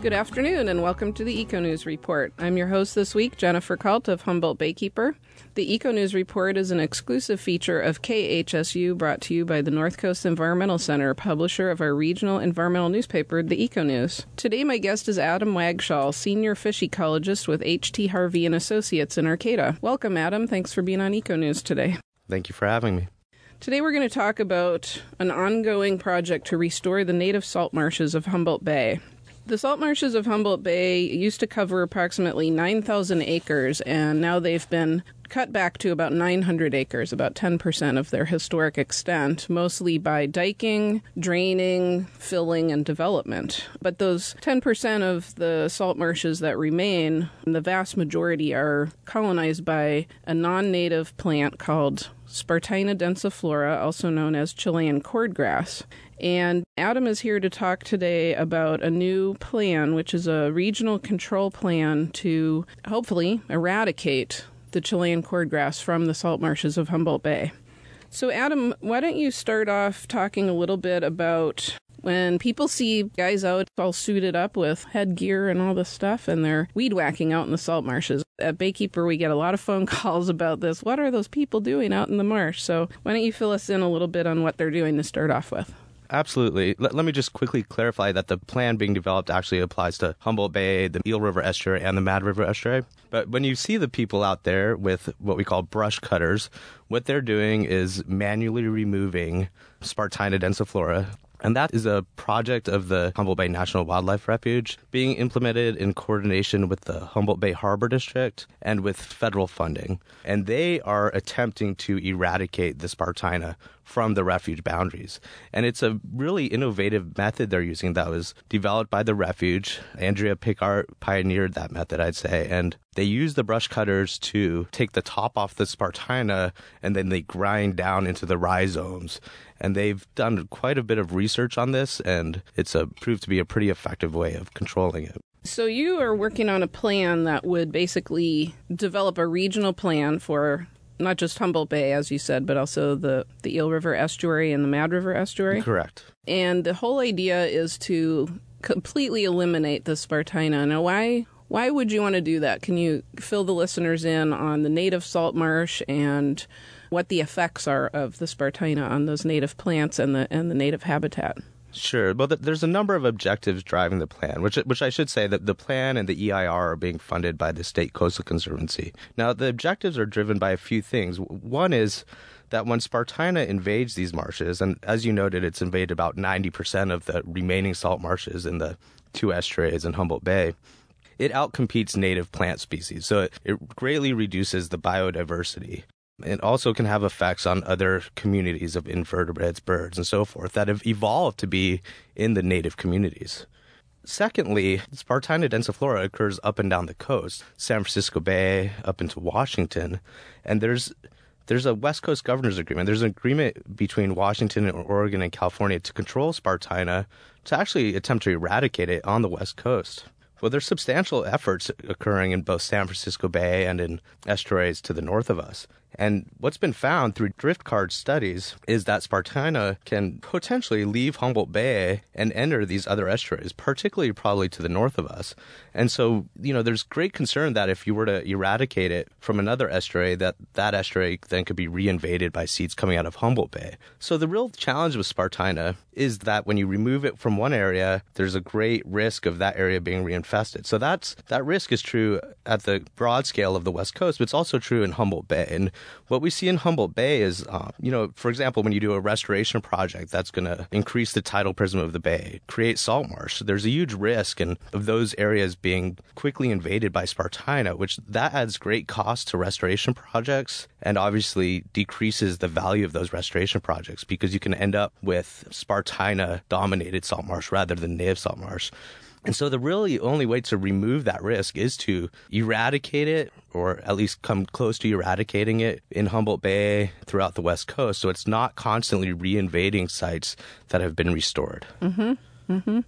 Good afternoon and welcome to the Eco News Report. I'm your host this week, Jennifer Kalt of Humboldt Baykeeper. The Eco News Report is an exclusive feature of KHSU brought to you by the North Coast Environmental Center, publisher of our regional environmental newspaper, the Eco News. Today my guest is Adam Wagshall, senior fish ecologist with H.T. Harvey & Associates in Arcata. Welcome, Adam. Thanks for being on Eco News today. Thank you for having me. Today we're going to talk about an ongoing project to restore the native salt marshes of Humboldt Bay. The salt marshes of Humboldt Bay used to cover approximately 9,000 acres, and now they've been cut back to about 900 acres, about 10% of their historic extent, mostly by diking, draining, filling, and development. But those 10% of the salt marshes that remain, the vast majority are colonized by a non-native plant called Spartina densiflora, also known as Chilean cordgrass. And Adam is here to talk today about a new plan, which is a regional control plan to hopefully eradicate the Chilean cordgrass from the salt marshes of Humboldt Bay. So Adam, why don't you start off talking a little bit about when people see guys out all suited up with headgear and all this stuff and they're weed whacking out in the salt marshes. At Baykeeper, we get a lot of phone calls about this. What are those people doing out in the marsh? So why don't you fill us in a little bit on what they're doing to start off with? Absolutely. Let me just quickly clarify that the plan being developed actually applies to Humboldt Bay, the Eel River Estuary, and the Mad River Estuary. But when you see the people out there with what we call brush cutters, what they're doing is manually removing Spartina densiflora. And that is a project of the Humboldt Bay National Wildlife Refuge being implemented in coordination with the Humboldt Bay Harbor District and with federal funding. And they are attempting to eradicate the Spartina from the refuge boundaries. And it's a really innovative method they're using that was developed by the refuge. Andrea Pickart pioneered that method, I'd say. And they use the brush cutters to take the top off the Spartina, and then they grind down into the rhizomes. And they've done quite a bit of research on this, and it's proved to be a pretty effective way of controlling it. So you are working on a plan that would basically develop a regional plan for not just Humboldt Bay, as you said, but also the Eel River Estuary and the Mad River Estuary? Correct. And the whole idea is to completely eliminate the Spartina. Now, why would you want to do that? Can you fill the listeners in on the native salt marsh and what the effects are of the Spartina on those native plants and the native habitat? Sure. Well, there's a number of objectives driving the plan, which I should say that the plan and the EIR are being funded by the State Coastal Conservancy. Now, the objectives are driven by a few things. One is that when Spartina invades these marshes, and as you noted, it's invaded about 90% of the remaining salt marshes in the two estuaries in Humboldt Bay, it outcompetes native plant species. So it greatly reduces the biodiversity. It also can have effects on other communities of invertebrates, birds, and so forth that have evolved to be in the native communities. Secondly, Spartina densiflora occurs up and down the coast, San Francisco Bay, up into Washington, and there's a West Coast Governor's Agreement. There's an agreement between Washington and Oregon and California to control Spartina to actually attempt to eradicate it on the West Coast. Well, there's substantial efforts occurring in both San Francisco Bay and in estuaries to the north of us. And what's been found through drift card studies is that Spartina can potentially leave Humboldt Bay and enter these other estuaries, particularly probably to the north of us. And so, there's great concern that if you were to eradicate it from another estuary, that estuary then could be reinvaded by seeds coming out of Humboldt Bay. So the real challenge with Spartina is that when you remove it from one area, there's a great risk of that area being reinfested. So that risk is true at the broad scale of the West Coast, but it's also true in Humboldt Bay. And what we see in Humboldt Bay is, for example, when you do a restoration project that's going to increase the tidal prism of the bay, create salt marsh, there's a huge risk of those areas being quickly invaded by Spartina, which that adds great cost to restoration projects and obviously decreases the value of those restoration projects because you can end up with Spartina-dominated salt marsh rather than native salt marsh. And so the really only way to remove that risk is to eradicate it, or at least come close to eradicating it in Humboldt Bay throughout the West Coast, so it's not constantly reinvading sites that have been restored. Mm-hmm. Mm-hmm.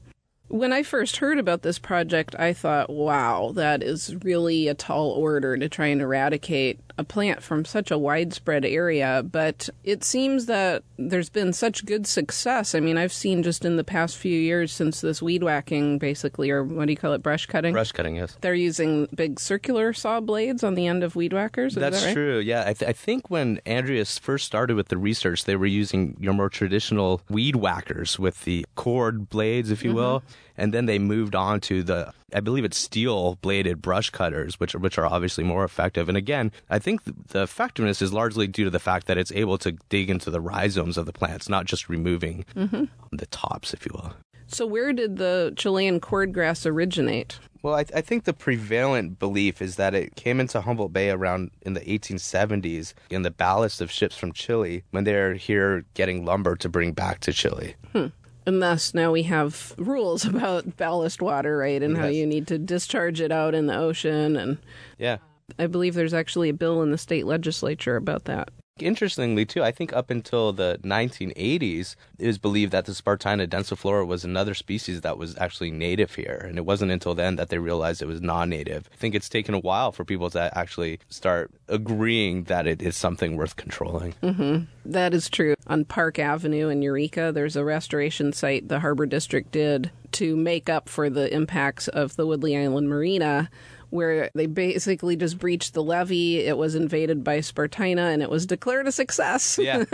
When I first heard about this project, I thought, wow, that is really a tall order to try and eradicate a plant from such a widespread area. But it seems that there's been such good success. I mean, I've seen just in the past few years since this weed whacking, basically, or what do you call it, brush cutting? Brush cutting, yes. They're using big circular saw blades on the end of weed whackers. That's that right? true, yeah. I think when Andreas first started with the research, they were using your more traditional weed whackers with the cord blades, if you will. And then they moved on to the, I believe it's steel-bladed brush cutters, which are obviously more effective. And again, I think the effectiveness is largely due to the fact that it's able to dig into the rhizomes of the plants, not just removing the tops, if you will. So where did the Chilean cordgrass originate? Well, I think the prevalent belief is that it came into Humboldt Bay around in the 1870s in the ballast of ships from Chile when they're here getting lumber to bring back to Chile. And thus, now we have rules about ballast water, right? And how you need to discharge it out in the ocean. And yeah, I believe there's actually a bill in the state legislature about that. Interestingly, too, I think up until the 1980s, it was believed that the Spartina densiflora was another species that was actually native here. And it wasn't until then that they realized it was non-native. I think it's taken a while for people to actually start agreeing that it is something worth controlling. That is true. On Park Avenue in Eureka, there's a restoration site the Harbor District did to make up for the impacts of the Woodley Island Marina, where they basically just breached the levee. It was invaded by Spartina, and it was declared a success. Yeah,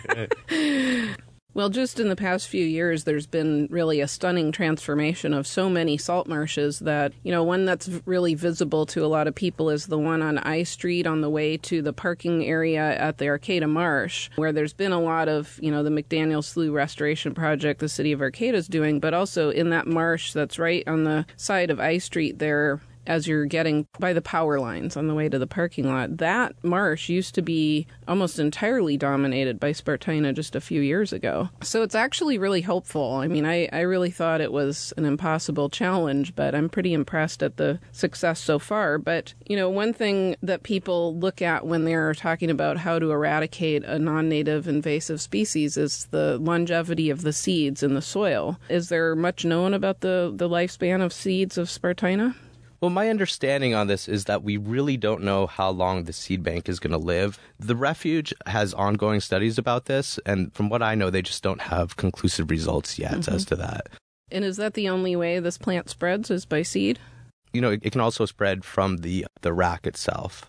right. Well, just in the past few years, there's been really a stunning transformation of so many salt marshes that, one that's really visible to a lot of people is the one on I Street on the way to the parking area at the Arcata Marsh, where there's been a lot of, the McDaniel Slough Restoration Project the city of Arcata is doing, but also in that marsh that's right on the side of I Street there, as you're getting by the power lines on the way to the parking lot. That marsh used to be almost entirely dominated by Spartina just a few years ago. So it's actually really hopeful. I mean, I really thought it was an impossible challenge, but I'm pretty impressed at the success so far. But, one thing that people look at when they're talking about how to eradicate a non-native invasive species is the longevity of the seeds in the soil. Is there much known about the lifespan of seeds of Spartina? Well, my understanding on this is that we really don't know how long the seed bank is going to live. The refuge has ongoing studies about this, and from what I know, they just don't have conclusive results yet as to that. And is that the only way this plant spreads, is by seed? It can also spread from the rack itself.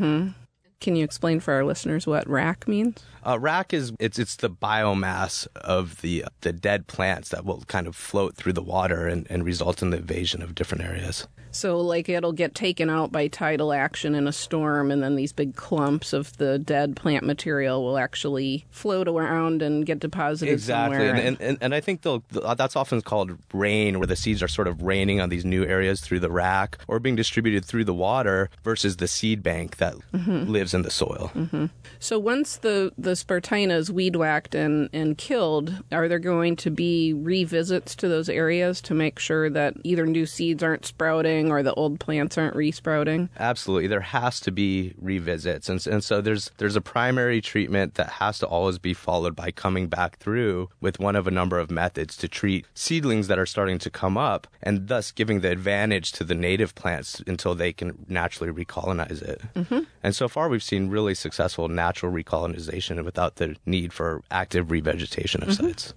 Can you explain for our listeners what rack means? Rack is it's the biomass of the dead plants that will kind of float through the water and result in the invasion of different areas. So, like, it'll get taken out by tidal action in a storm, and then these big clumps of the dead plant material will actually float around and get deposited somewhere. Exactly, and I think that's often called rain, where the seeds are sort of raining on these new areas through the rack, or being distributed through the water versus the seed bank that lives in the soil. So once the Spartina is weed whacked and killed, are there going to be revisits to those areas to make sure that either new seeds aren't sprouting or the old plants aren't resprouting? Absolutely. There has to be revisits. And so there's a primary treatment that has to always be followed by coming back through with one of a number of methods to treat seedlings that are starting to come up, and thus giving the advantage to the native plants until they can naturally recolonize it. And so far we've seen really successful natural recolonization without the need for active revegetation of sites.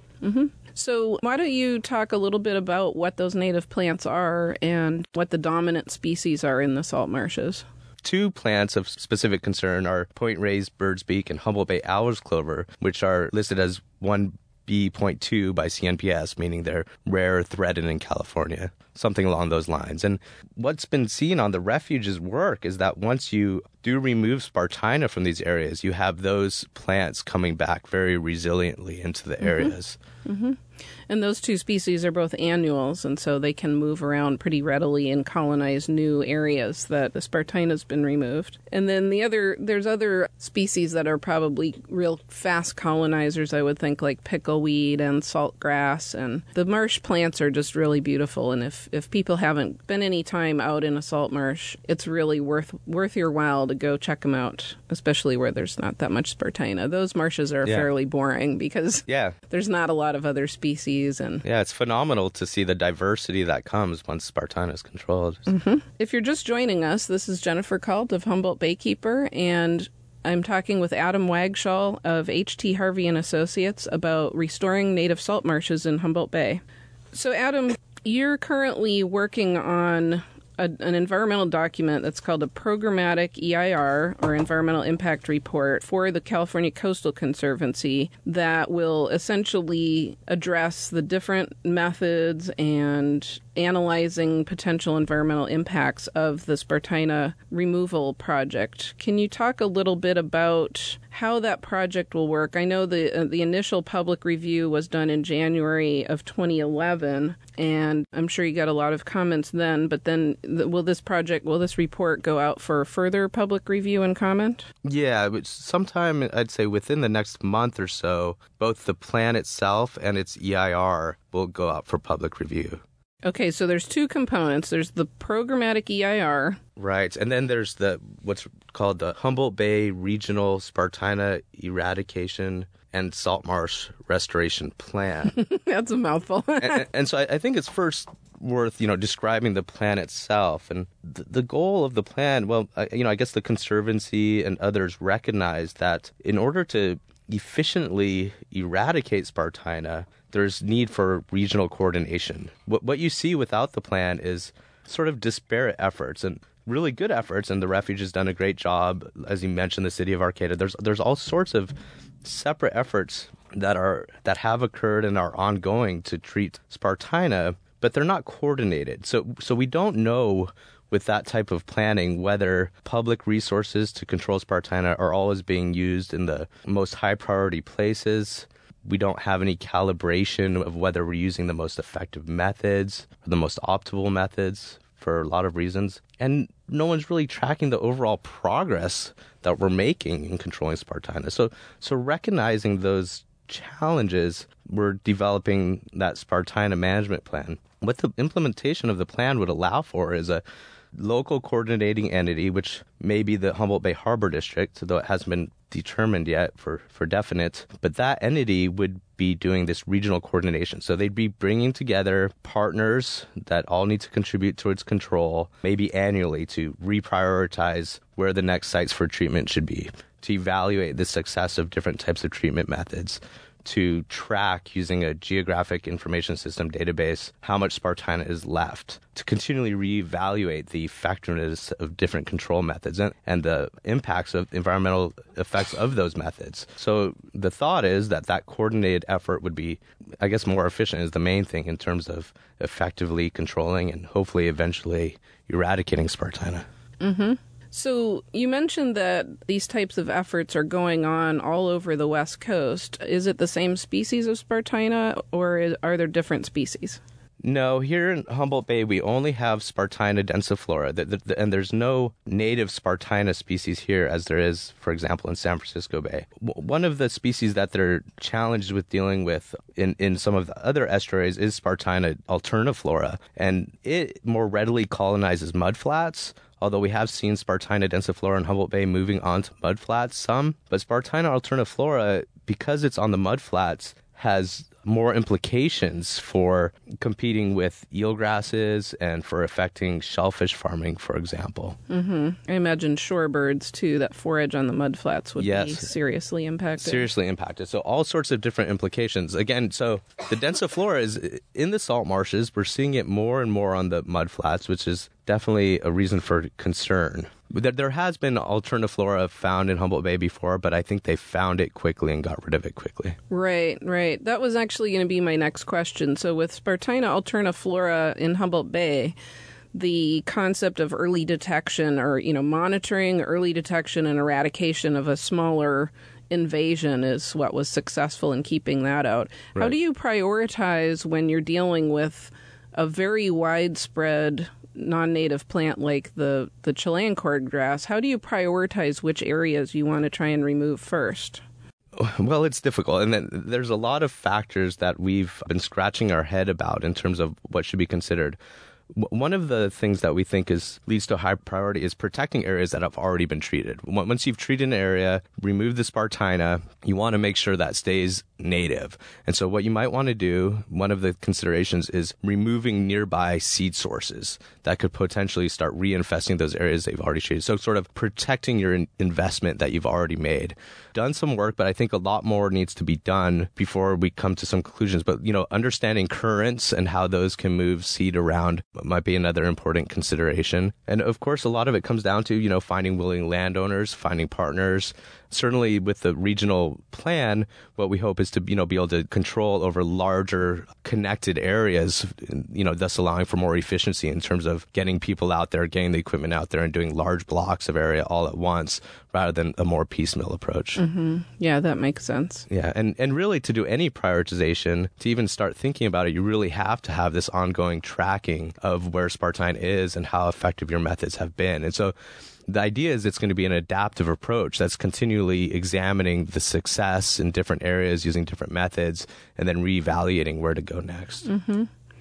So why don't you talk a little bit about what those native plants are and what the dominant species are in the salt marshes? Two plants of specific concern are point raised bird's beak and Humboldt Bay owl's clover, which are listed as 1B.2 by CNPS, meaning they're rare, threatened in California, something along those lines. And what's been seen on the refuge's work is that once you do remove Spartina from these areas, you have those plants coming back very resiliently into the areas. And those two species are both annuals, and so they can move around pretty readily and colonize new areas that the Spartina's been removed. And then there's other species that are probably real fast colonizers, I would think, like pickleweed and saltgrass. And the marsh plants are just really beautiful. And if people haven't spent any time out in a salt marsh, it's really worth your while to go check them out, especially where there's not that much Spartina. Those marshes are fairly boring because there's not a lot of other species species. And yeah, it's phenomenal to see the diversity that comes once Spartina is controlled. If you're just joining us, this is Jennifer Kalt of Humboldt Baykeeper, and I'm talking with Adam Wagshall of H.T. Harvey and Associates about restoring native salt marshes in Humboldt Bay. So, Adam, you're currently working on an environmental document that's called a programmatic EIR, or Environmental Impact Report, for the California Coastal Conservancy that will essentially address the different methods and analyzing potential environmental impacts of the Spartina removal project. Can you talk a little bit about how that project will work? I know the initial public review was done in January of 2011, and I'm sure you got a lot of comments then, but then will this report go out for further public review and comment? Yeah, sometime, I'd say within the next month or so, both the plan itself and its EIR will go out for public review. Okay, so there's two components. There's the programmatic EIR. Right, and then there's what's called the Humboldt Bay Regional Spartina Eradication and Salt Marsh Restoration Plan. That's a mouthful. and so I think it's first worth, describing the plan itself. And the goal of the plan, well, I guess the Conservancy and others recognize that in order to efficiently eradicate Spartina, there's need for regional coordination. What you see without the plan is sort of disparate efforts and really good efforts, and the refuge has done a great job. As you mentioned, the city of Arcata, there's all sorts of separate efforts that have occurred and are ongoing to treat Spartina, but they're not coordinated. So we don't know with that type of planning whether public resources to control Spartina are always being used in the most high priority places. We don't have any calibration of whether we're using the most effective methods or the most optimal methods for a lot of reasons. And no one's really tracking the overall progress that we're making in controlling Spartina. So recognizing those challenges, we're developing that Spartina management plan. What the implementation of the plan would allow for is a local coordinating entity, which may be the Humboldt Bay Harbor District, though it hasn't been determined yet for definite. But that entity would be doing this regional coordination. So they'd be bringing together partners that all need to contribute towards control, maybe annually, to reprioritize where the next sites for treatment should be, to evaluate the success of different types of treatment methods, to track using a geographic information system database how much Spartina is left, to continually reevaluate the effectiveness of different control methods and the impacts of environmental effects of those methods. So the thought is that coordinated effort would be, I guess, more efficient is the main thing in terms of effectively controlling and hopefully eventually eradicating Spartina. Mm-hmm. So you mentioned that these types of efforts are going on all over the West Coast. Is it the same species of Spartina, or are there different species? No, here in Humboldt Bay, we only have Spartina densiflora, and there's no native Spartina species here as there is, for example, in San Francisco Bay. One of the species that they're challenged with dealing with in some of the other estuaries is Spartina alterniflora, and it more readily colonizes mudflats. Although we have seen Spartina densiflora in Humboldt Bay moving on to mudflats some, but Spartina alterniflora, because it's on the mudflats, has more implications for competing with eelgrasses and for affecting shellfish farming, for example. Mm-hmm. I imagine shorebirds, too, that forage on the mudflats would be seriously impacted. So all sorts of different implications. Again, so the densiflora is in the salt marshes. We're seeing it more and more on the mudflats, which is definitely a reason for concern. There has been alterniflora found in Humboldt Bay before, but I think they found it quickly and got rid of it quickly. Right. That was actually going to be my next question. So with Spartina alterniflora in Humboldt Bay, the concept of early detection or, monitoring early detection and eradication of a smaller invasion is what was successful in keeping that out. Right. How do you prioritize when you're dealing with a very widespread non-native plant like the Chilean cordgrass? How do you prioritize which areas you want to try and remove first? Well, it's difficult. And then there's a lot of factors that we've been scratching our head about in terms of what should be considered. One of the things that we think leads to high priority is protecting areas that have already been treated. Once you've treated an area, remove the Spartina, you want to make sure that stays native. And so what you might want to do, one of the considerations is removing nearby seed sources that could potentially start reinfesting those areas they've already treated. So sort of protecting your investment that you've already made. Done some work, but I think a lot more needs to be done before we come to some conclusions. But, understanding currents and how those can move seed around might be another important consideration. And of course, a lot of it comes down to, finding willing landowners, finding partners. Certainly with the regional plan, what we hope is to, be able to control over larger connected areas, thus allowing for more efficiency in terms of getting people out there, getting the equipment out there and doing large blocks of area all at once rather than a more piecemeal approach. Mm-hmm. Yeah, that makes sense. Yeah. And really to do any prioritization, to even start thinking about it, you really have to have this ongoing tracking of where Spartina is and how effective your methods have been. And so the idea is it's going to be an adaptive approach that's continually examining the success in different areas using different methods and then reevaluating where to go next. Mm-hmm.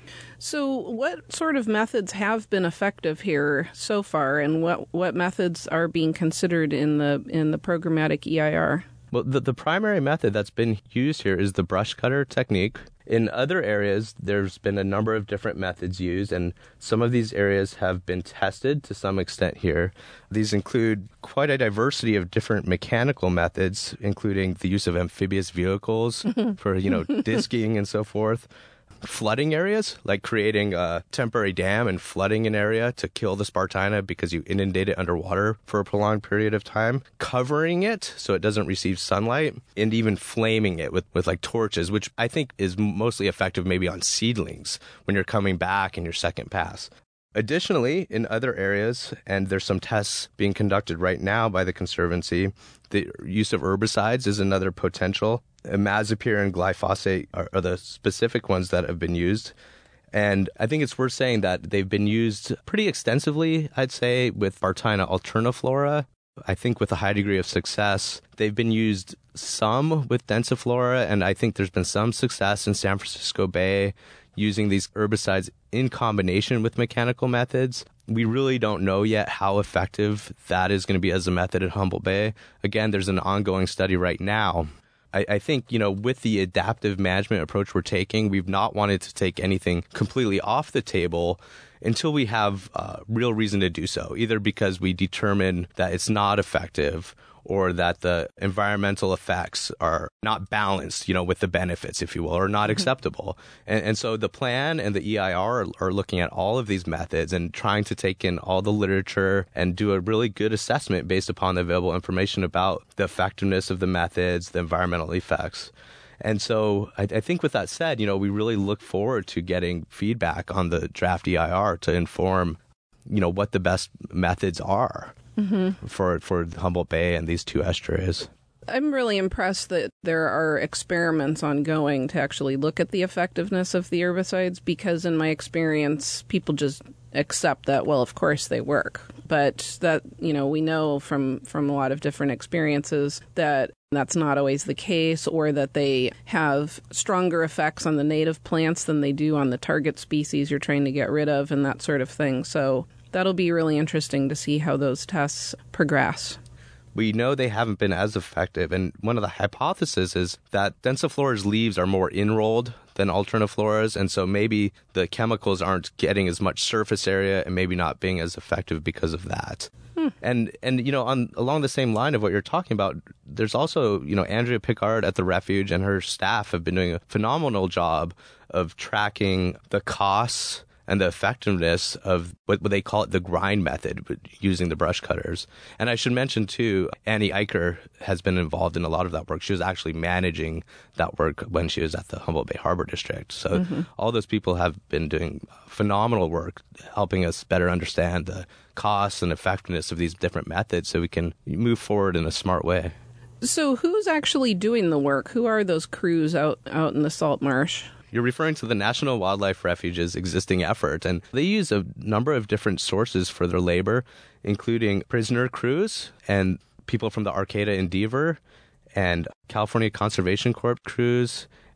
So what sort of methods have been effective here so far, and what methods are being considered in the programmatic EIR? Well, the primary method that's been used here is the brush cutter technique. In other areas, there's been a number of different methods used, and some of these areas have been tested to some extent here. These include quite a diversity of different mechanical methods, including the use of amphibious vehicles for, disking and so forth. Flooding areas, like creating a temporary dam and flooding an area to kill the Spartina because you inundate it underwater for a prolonged period of time, covering it so it doesn't receive sunlight, and even flaming it with like torches, which I think is mostly effective maybe on seedlings when you're coming back in your second pass. Additionally, in other areas, and there's some tests being conducted right now by the Conservancy, the use of herbicides is another potential. Imazapyr and glyphosate are the specific ones that have been used. And I think it's worth saying that they've been used pretty extensively, I'd say, with Spartina alterniflora. I think with a high degree of success. They've been used some with densiflora, and I think there's been some success in San Francisco Bay using these herbicides in combination with mechanical methods. We really don't know yet how effective that is going to be as a method at Humboldt Bay. Again, there's an ongoing study right now. I think, with the adaptive management approach we're taking, we've not wanted to take anything completely off the table until we have real reason to do so, either because we determine that it's not effective or that the environmental effects are not balanced, with the benefits, if you will, or not acceptable. And so the plan and the EIR are looking at all of these methods and trying to take in all the literature and do a really good assessment based upon the available information about the effectiveness of the methods, the environmental effects. And so I think with that said, we really look forward to getting feedback on the draft EIR to inform, what the best methods are. Mm-hmm. for Humboldt Bay and these two estuaries. I'm really impressed that there are experiments ongoing to actually look at the effectiveness of the herbicides, because in my experience, people just accept that, well, of course they work. But that, we know from a lot of different experiences that that's not always the case, or that they have stronger effects on the native plants than they do on the target species you're trying to get rid of and that sort of thing. So that'll be really interesting to see how those tests progress. We know they haven't been as effective, and one of the hypotheses is that densiflora's leaves are more enrolled than alterniflora's, and so maybe the chemicals aren't getting as much surface area and maybe not being as effective because of that. And along the same line of what you're talking about, there's also, Andrea Pickard at the Refuge and her staff have been doing a phenomenal job of tracking the costs and the effectiveness of what they call it the grind method, using the brush cutters. And I should mention, too, Annie Eicher has been involved in a lot of that work. She was actually managing that work when she was at the Humboldt Bay Harbor District. So all those people have been doing phenomenal work, helping us better understand the costs and effectiveness of these different methods so we can move forward in a smart way. So who's actually doing the work? Who are those crews out in the salt marsh? You're referring to the National Wildlife Refuge's existing effort, and they use a number of different sources for their labor, including prisoner crews and people from the Arcata Endeavor and California Conservation Corps crews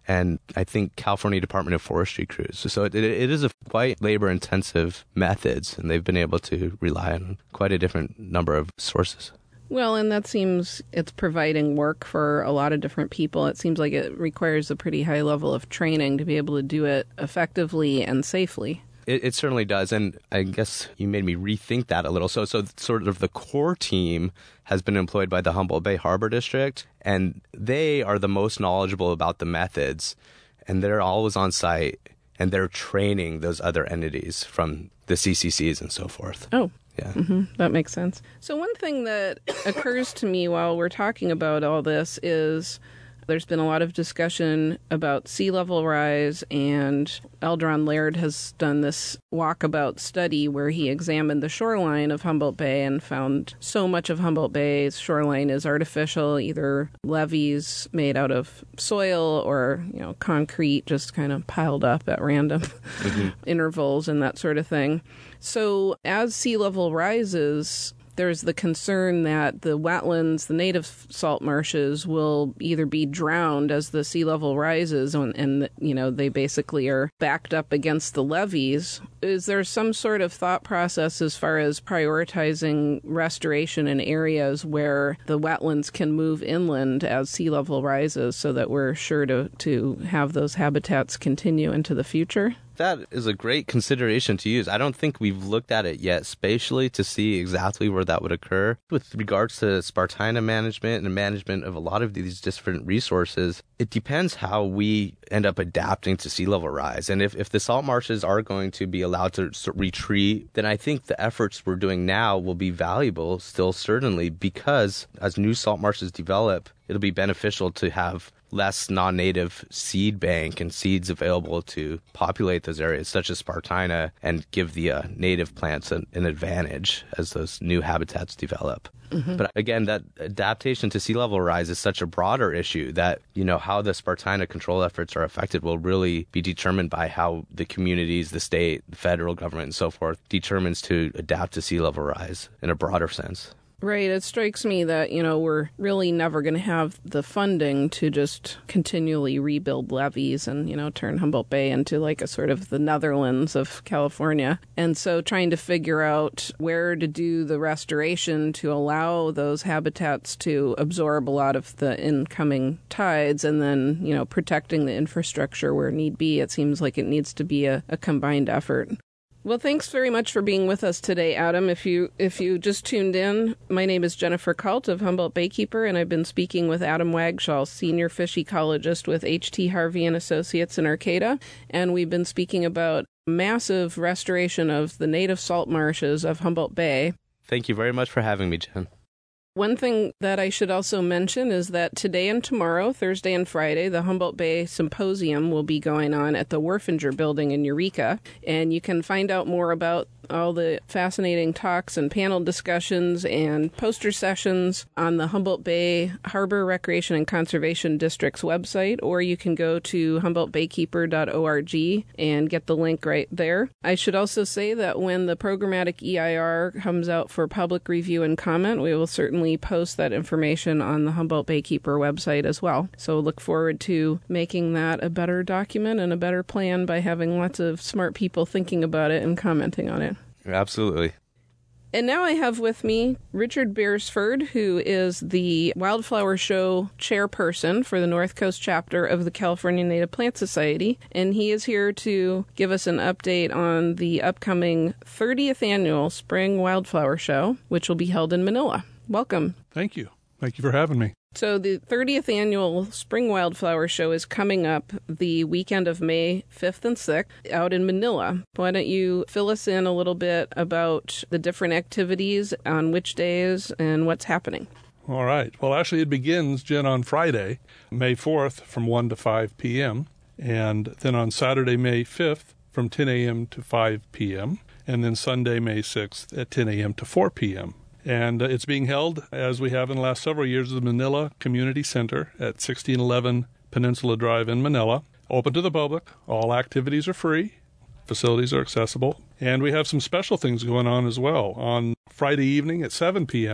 and I think California Department of Forestry crews. So it is a quite labor-intensive methods, and they've been able to rely on quite a different number of sources. Well, and that seems it's providing work for a lot of different people. It seems like it requires a pretty high level of training to be able to do it effectively and safely. It certainly does, and I guess you made me rethink that a little. So sort of the core team has been employed by the Humboldt Bay Harbor District, and they are the most knowledgeable about the methods, and they're always on site, and they're training those other entities from the CCCs and so forth. Oh. Yeah. Mm-hmm. That makes sense. So one thing that occurs to me while we're talking about all this is there's been a lot of discussion about sea level rise, and Eldron Laird has done this walkabout study where he examined the shoreline of Humboldt Bay and found so much of Humboldt Bay's shoreline is artificial, either levees made out of soil or, concrete just kind of piled up at random intervals and that sort of thing. So as sea level rises, there's the concern that the wetlands, the native salt marshes, will either be drowned as the sea level rises and they basically are backed up against the levees. Is there some sort of thought process as far as prioritizing restoration in areas where the wetlands can move inland as sea level rises so that we're sure to have those habitats continue into the future? That is a great consideration to use. I don't think we've looked at it yet spatially to see exactly where that would occur. With regards to Spartina management and management of a lot of these different resources, it depends how we end up adapting to sea level rise. And if the salt marshes are going to be allowed to retreat, then I think the efforts we're doing now will be valuable still, certainly, because as new salt marshes develop, it'll be beneficial to have less non-native seed bank and seeds available to populate those areas, such as Spartina, and give the native plants an advantage as those new habitats develop. Mm-hmm. But again, that adaptation to sea level rise is such a broader issue that, how the Spartina control efforts are affected will really be determined by how the communities, the state, the federal government, and so forth determines to adapt to sea level rise in a broader sense. Right. It strikes me that, we're really never going to have the funding to just continually rebuild levees and, turn Humboldt Bay into like a sort of the Netherlands of California. And so trying to figure out where to do the restoration to allow those habitats to absorb a lot of the incoming tides and then, protecting the infrastructure where need be. It seems like it needs to be a combined effort. Well, thanks very much for being with us today, Adam. If you just tuned in, my name is Jennifer Kalt of Humboldt Baykeeper, and I've been speaking with Adam Wagshall, senior fish ecologist with H.T. Harvey and Associates in Arcata, and we've been speaking about massive restoration of the native salt marshes of Humboldt Bay. Thank you very much for having me, Jen. One thing that I should also mention is that today and tomorrow, Thursday and Friday, the Humboldt Bay Symposium will be going on at the Werfinger Building in Eureka, and you can find out more about all the fascinating talks and panel discussions and poster sessions on the Humboldt Bay Harbor Recreation and Conservation District's website, or you can go to humboldtbaykeeper.org and get the link right there. I should also say that when the programmatic EIR comes out for public review and comment, we will certainly post that information on the Humboldt Baykeeper website as well. So look forward to making that a better document and a better plan by having lots of smart people thinking about it and commenting on it. Absolutely. And now I have with me Richard Beresford, who is the Wildflower Show chairperson for the North Coast chapter of the California Native Plant Society. And he is here to give us an update on the upcoming 30th annual Spring Wildflower Show, which will be held in Manila. Welcome. Thank you. Thank you for having me. So the 30th annual Spring Wildflower Show is coming up the weekend of May 5th and 6th out in Manila. Why don't you fill us in a little bit about the different activities, on which days, and what's happening? All right. Well, actually, it begins, Jen, on Friday, May 4th from 1 to 5 p.m., and then on Saturday, May 5th from 10 a.m. to 5 p.m., and then Sunday, May 6th at 10 a.m. to 4 p.m., and it's being held, as we have in the last several years, at the Manila Community Center at 1611 Peninsula Drive in Manila. Open to the public. All activities are free. Facilities are accessible. And we have some special things going on as well. On Friday evening at 7 p.m.,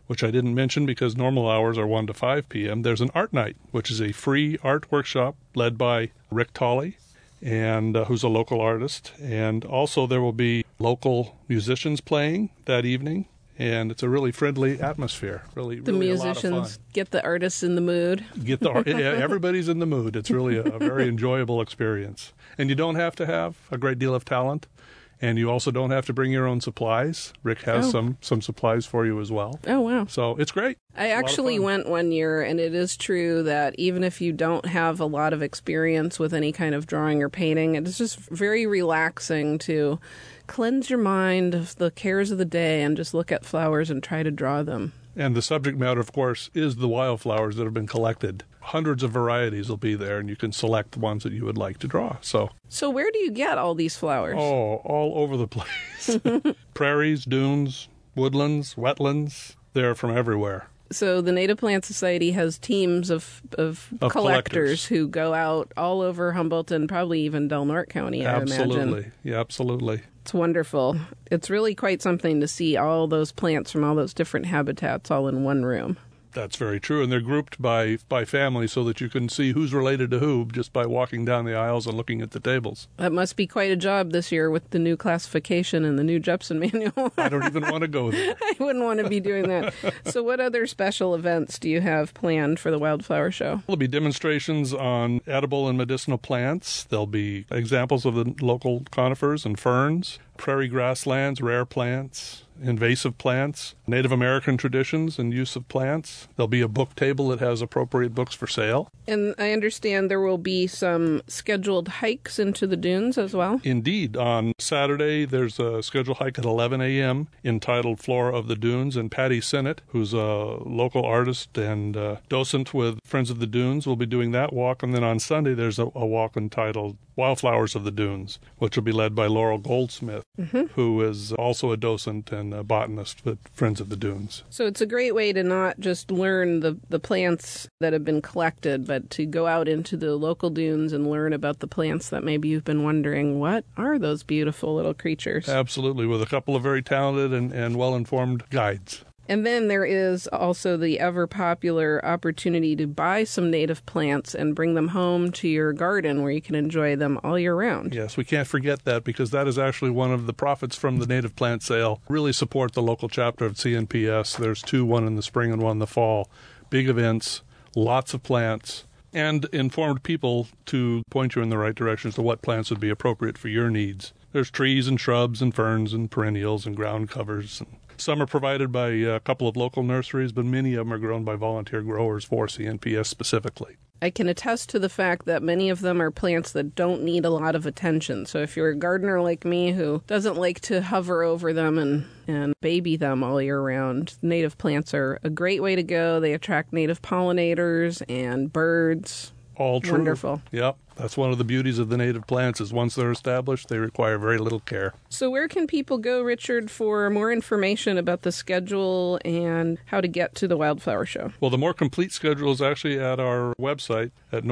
which I didn't mention because normal hours are 1 to 5 p.m., there's an art night, which is a free art workshop led by Rick Tolley, and who's a local artist. And also there will be local musicians playing that evening. And it's a really friendly atmosphere. Really, the really musicians a lot of fun. Get the artists in the mood. Everybody's in the mood. It's really a very enjoyable experience. And you don't have to have a great deal of talent. And you also don't have to bring your own supplies. Rick has some supplies for you as well. Oh, wow. So it's great. I actually went one year, and it is true that even if you don't have a lot of experience with any kind of drawing or painting, it's just very relaxing to cleanse your mind of the cares of the day and just look at flowers and try to draw them. And the subject matter, of course, is the wildflowers that have been collected. Hundreds of varieties will be there, and you can select the ones that you would like to draw. So where do you get all these flowers? Oh, all over the place. Prairies, dunes, woodlands, wetlands. They're from everywhere. So the Native Plant Society has teams of collectors who go out all over Humboldt and probably even Del Norte County, I imagine. Absolutely. Yeah, absolutely. It's wonderful. It's really quite something to see all those plants from all those different habitats all in one room. That's very true. And they're grouped by family so that you can see who's related to who just by walking down the aisles and looking at the tables. That must be quite a job this year with the new classification and the new Jepson manual. I don't even want to go there. I wouldn't want to be doing that. So what other special events do you have planned for the Wildflower Show? There'll be demonstrations on edible and medicinal plants. There'll be examples of the local conifers and ferns, prairie grasslands, rare plants, invasive plants, Native American traditions and use of plants. There'll be a book table that has appropriate books for sale. And I understand there will be some scheduled hikes into the dunes as well? Indeed. On Saturday, there's a scheduled hike at 11 a.m. entitled Flora of the Dunes, and Patty Sinnott, who's a local artist and docent with Friends of the Dunes, will be doing that walk. And then on Sunday, there's a walk entitled Wildflowers of the Dunes, which will be led by Laurel Goldsmith, who is also a docent and a botanist with Friends of the Dunes. So it's a great way to not just learn the plants that have been collected, but to go out into the local dunes and learn about the plants that maybe you've been wondering, what are those beautiful little creatures? Absolutely, with a couple of very talented and well-informed guides. And then there is also the ever-popular opportunity to buy some native plants and bring them home to your garden where you can enjoy them all year round. Yes, we can't forget that because that is actually one of the profits from the native plant sale. Really support the local chapter of CNPS. There's two, one in the spring and one in the fall. Big events, lots of plants, and informed people to point you in the right direction as to what plants would be appropriate for your needs. There's trees and shrubs and ferns and perennials and ground covers. Some are provided by a couple of local nurseries, but many of them are grown by volunteer growers for CNPS specifically. I can attest to the fact that many of them are plants that don't need a lot of attention. So if you're a gardener like me who doesn't like to hover over them and baby them all year round, native plants are a great way to go. They attract native pollinators and birds. All true. Wonderful. Yep. That's one of the beauties of the native plants is once they're established, they require very little care. So where can people go, Richard, for more information about the schedule and how to get to the Wildflower Show? Well, the more complete schedule is actually at our website at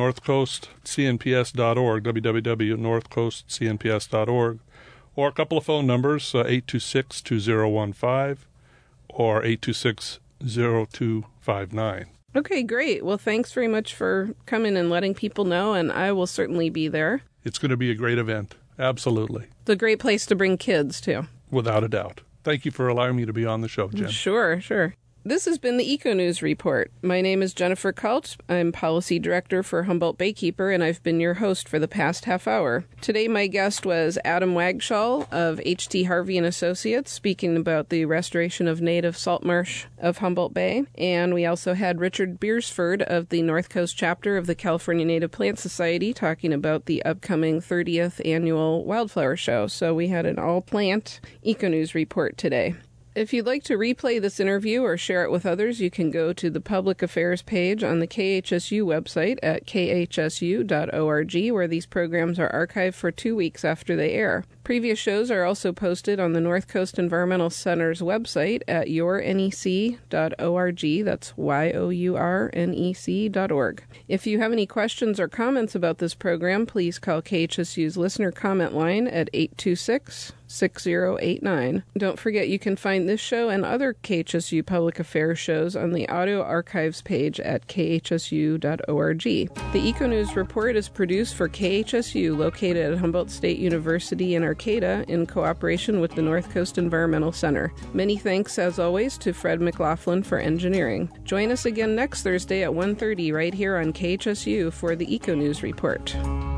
northcoastcnps.org, www.northcoastcnps.org, or a couple of phone numbers, 826-2015 or 826-0259. Okay, great. Well, thanks very much for coming and letting people know, and I will certainly be there. It's going to be a great event. Absolutely. It's a great place to bring kids, too. Without a doubt. Thank you for allowing me to be on the show, Jen. Sure. This has been the Eco News Report. My name is Jennifer Kalt. I'm Policy Director for Humboldt Baykeeper, and I've been your host for the past half hour. Today, my guest was Adam Wagshall of H.T. Harvey & Associates, speaking about the restoration of native salt marsh of Humboldt Bay. And we also had Richard Beersford of the North Coast chapter of the California Native Plant Society talking about the upcoming 30th annual Wildflower Show. So we had an all-plant Eco News Report today. If you'd like to replay this interview or share it with others, you can go to the Public Affairs page on the KHSU website at khsu.org, where these programs are archived for 2 weeks after they air. Previous shows are also posted on the North Coast Environmental Center's website at yournec.org. That's yournec.org. If you have any questions or comments about this program, please call KHSU's listener comment line at 826-6089. Don't forget you can find this show and other KHSU public affairs shows on the audio archives page at khsu.org. The Eco News Report is produced for KHSU, located at Humboldt State University in Arcata, in cooperation with the North Coast Environmental Center. Many thanks, as always, to Fred McLaughlin for engineering. Join us again next Thursday at 1:30 right here on KHSU for the Eco News Report.